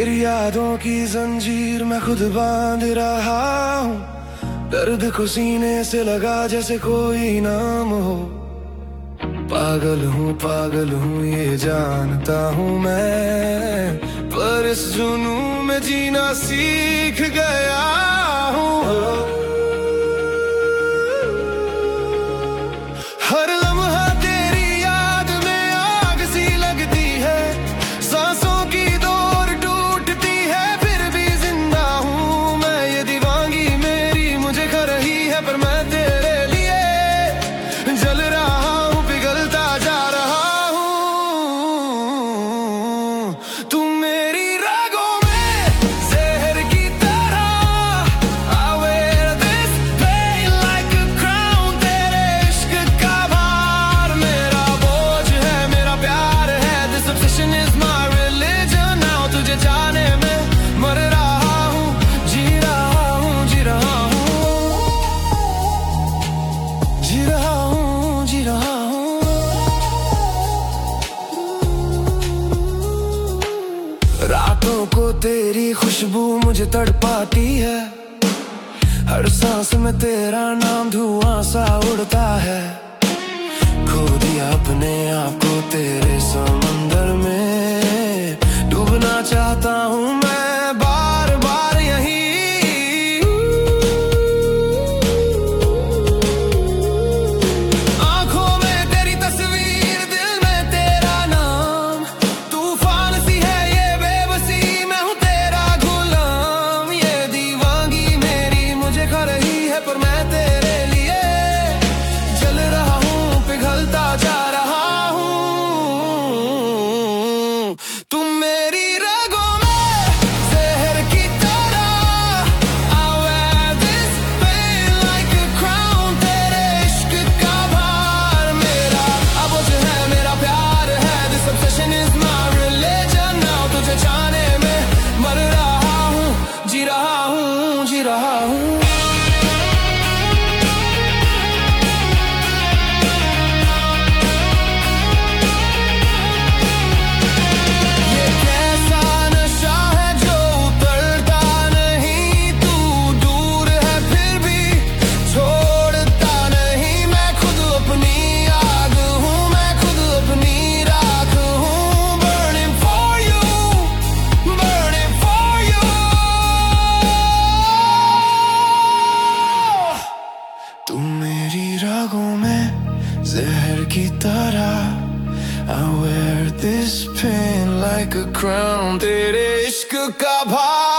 तेरी यादों की जंजीर मैं खुद बांध रहा हूँ। दर्द को सीने से लगा जैसे कोई नाम हो। पागल हूँ ये जानता हूँ मैं, पर इस जुनून में जीना सीख गया हूँ। हर लम्हा तेरी याद में आग सी लगती है, सांसों की डोर टूटती है, फिर भी जिंदा हूँ मैं। ये दीवानगी मेरी मुझे खा रही है, पर मैं तेरे लिए जल रहा हूँ, पिघलता जा रहा हूँ। तू मेरी रगों में जहर की तरह, I wear this pain like a crown। तेरे इश्क का भार मेरा बोझ है, मेरा प्यार है। This obsession is my religion now। तुझे जाने में मर रहा हूँ, जी रहा हूँ, जी रहा हूँ, जी रहा हूँ, जी रहा हूँ। रातों को तेरी खुशबू मुझे तड़पाती है, हर सांस में तेरा नाम धुआं सा उड़ता है। खो दिया अपने आप को तेरे समंदर में, डूबना चाहता हूँ मैं बार बार यहीं। आंखों में तेरी तस्वीर, दिल में तेरा नाम, तूफान सी है ये बेबसी, मैं हूँ तेरा गुलाम। ये दीवानगी मेरी मुझे खा रही है, पर मैं तेरे लिए जल रहा हूँ, पिघलता जा रहा हूँ। तुम मेरी रगों में जहर की तरह, I wear this pain like a crown। तेरे इश्क का भार मेरा बोझ है, मेरा प्यार है। This obsession is my religion now। तुझे जाने में मर रहा हूँ, जी रहा हूँ, जी रहा हूँ। ये कैसा नशा है जो उतरता नहीं, तू दूर है फिर भी छोड़ता नहीं। मैं खुद अपनी आग हूँ, मैं खुद अपनी राख हूँ। Burning for you, burning for you। तू मेरी रागों में जहर की तरह, I wear this pain like a crown। तेरे इश्क का भार